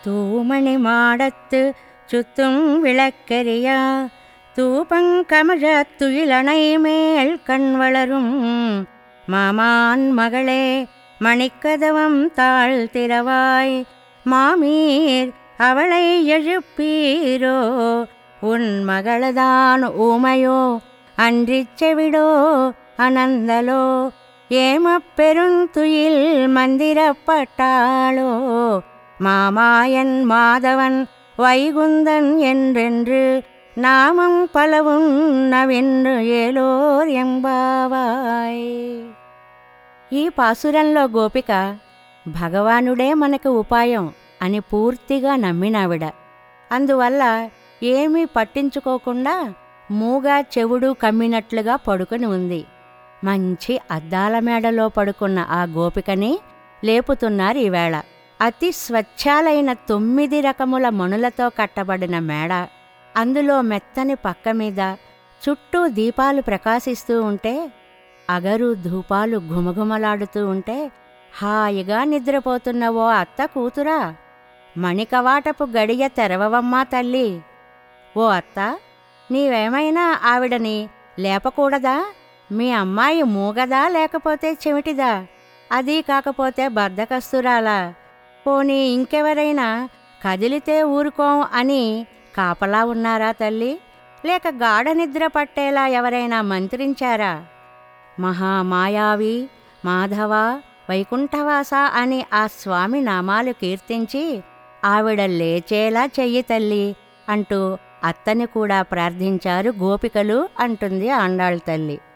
தூமணி மாடத்து சுத்தும் விளக்கெரியா தூபங்கமழத் துயிலணை மேல் கண் வளரும் மாமான் மகளே மணிக்கதவம் தாழ்த்திரவாய் மாமீர் அவளை எழுப்பீரோ உன் மகளதான் ஊமையோ அன்றிச் செவிடோ அனந்தலோ ஏமப்பெருந்துயில் மந்திரப்பட்டாளோ மாமாயன் மாதவன் வைகுந்தன் என்றென்று నామం పలవున్నవెన్ను ఏలోర్ ఎంబావాయ్. ఈ పాసురంలో గోపిక భగవానుడే మనకు ఉపాయం అని పూర్తిగా నమ్మినావిడ. అందువల్ల ఏమీ పట్టించుకోకుండా మూగా చెవుడు కమ్మినట్లుగా పడుకుని ఉంది. మంచి అద్దాల మేడలో పడుకున్న ఆ గోపికని లేపుతున్నారు ఈవేళ. అతి స్వచ్ఛాలైన 9 రకముల మణులతో కట్టబడిన మేడ, అందులో మెత్తని పక్క మీద చుట్టూ దీపాలు ప్రకాశిస్తూ ఉంటే, అగరు ధూపాలు ఘుమఘుమలాడుతూ ఉంటే, హాయిగా నిద్రపోతున్న ఓ అత్త కూతురా, మణికవాటపు గడియ తెరవవమ్మా తల్లి. ఓ అత్త, నీవేమైనా ఆవిడని లేపకూడదా? మీ అమ్మాయి మూగదా లేకపోతే చెవిటిదా? అదీ కాకపోతే బద్ధకస్తురాలా? పోనీ ఇంకెవరైనా కదిలితే ఊరుకోం అని కాపలా ఉన్నారా తల్లి? లేక గాఢ నిద్ర పట్టేలా ఎవరైనా మంత్రించారా? మహామాయావి, మాధవ, వైకుంఠవాస అని ఆ స్వామి నామాలు కీర్తించి ఆవిడ లేచేలా చెయ్యి తల్లి అంటూ అత్తని కూడా ప్రార్థించారు గోపికలు అంటుంది ఆండాళ్ తల్లి.